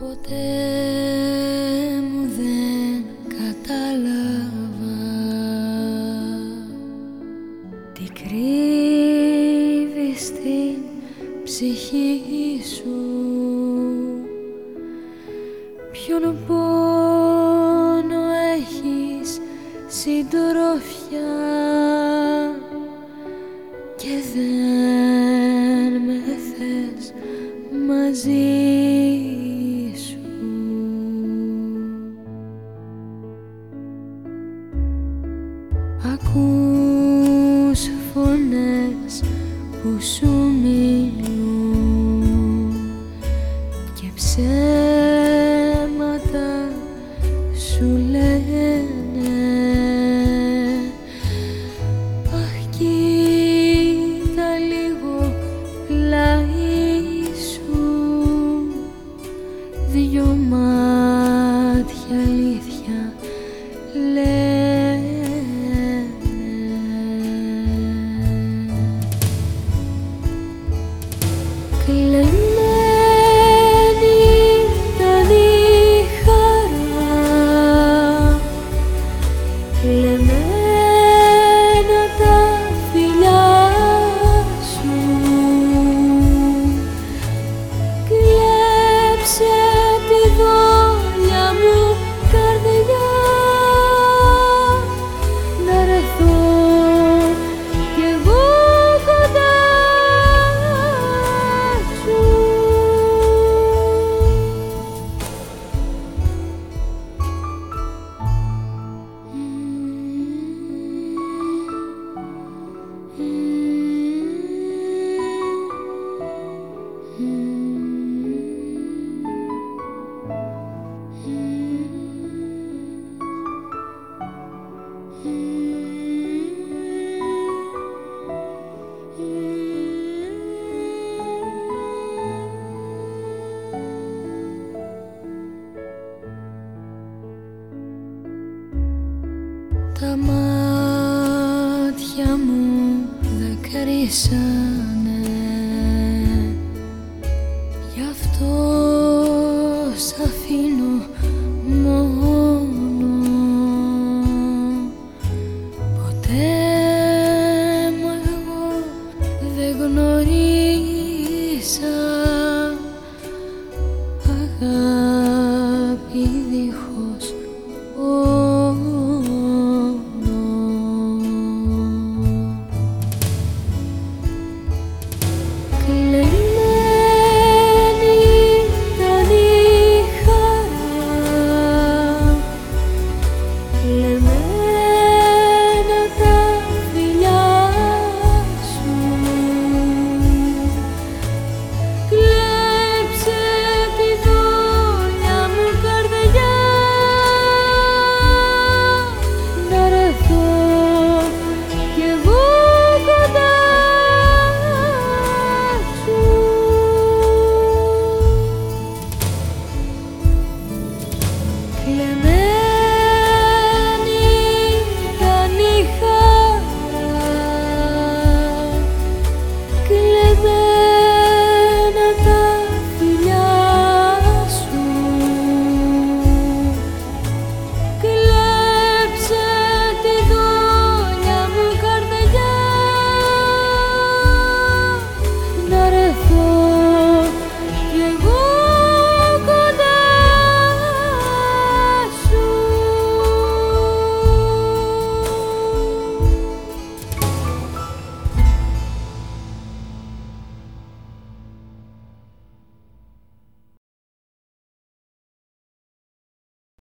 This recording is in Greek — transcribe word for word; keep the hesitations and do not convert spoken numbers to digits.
Ποτέ μου δεν κατάλαβα τι κρύβεις στην ψυχή σου, ποιον πόνο έχεις συντρόφια και δεν με θες μαζί σου. Ακούς φωνές που σου μιλούν και ψέματα σου λένε. Αχ, κοίτα λίγο πλάι σου, δυο μάτια αλήθεια λένε. Κλεμμένη ήταν η χαρά, κλεμμένα τα φιλιά σου. Κλέψε τη δόλια μου καρδιά, να ρεθώ κι εγώ κοντά σου. Τα μάτια μου δακρύσαν